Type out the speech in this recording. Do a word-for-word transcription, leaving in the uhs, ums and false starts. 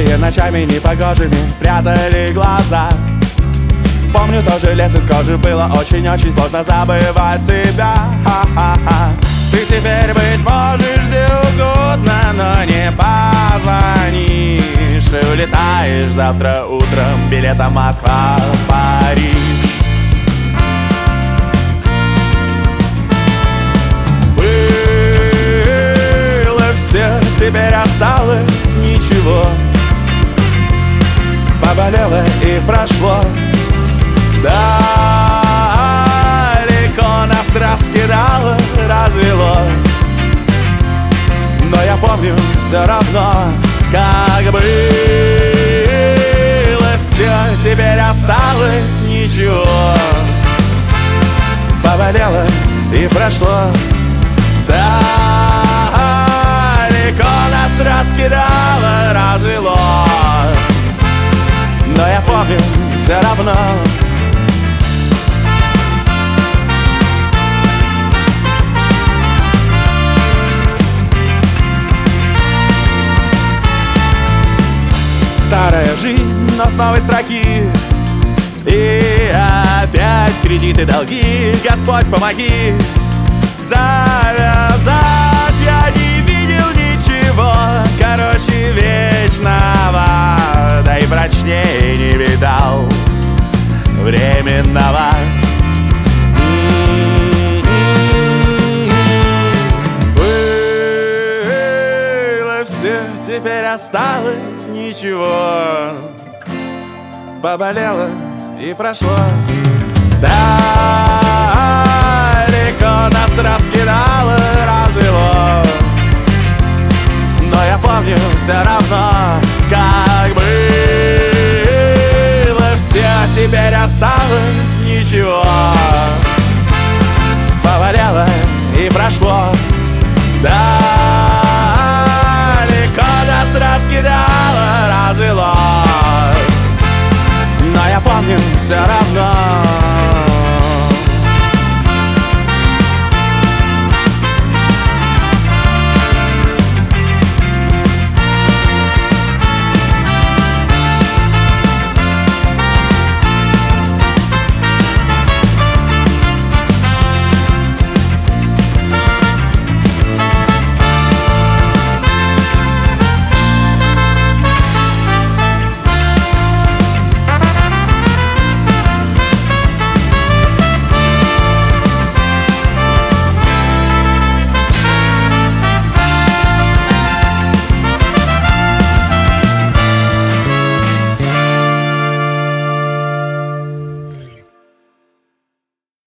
Белые ночами непогожими прятали глаза. Помню, тоже лес из кожи, было очень-очень сложно забывать тебя. Ха-ха-ха. Ты теперь, быть можешь, где угодно, но не позвонишь. И улетаешь завтра утром билетом Москва-Париж. Было все, теперь осталось ничего. Поболело и прошло. Далеко нас раскидало, развело. Но я помню все равно, как было все, теперь осталось ничего. Поболело и прошло. Далеко нас раскидало, развело. Но я помню все равно. Старая жизнь, но с новой строки. И опять кредиты, долги. Господь, помоги завязать. Я не видел ничего, короче, вечного. Да и прочнее не видал временного. Все, теперь осталось ничего. Поболело и прошло. Далеко нас раскидало, развело. Но я помню все равно, как было все, теперь осталось ничего. Поболело и прошло. Раскидало, развело. Но я помню все равно,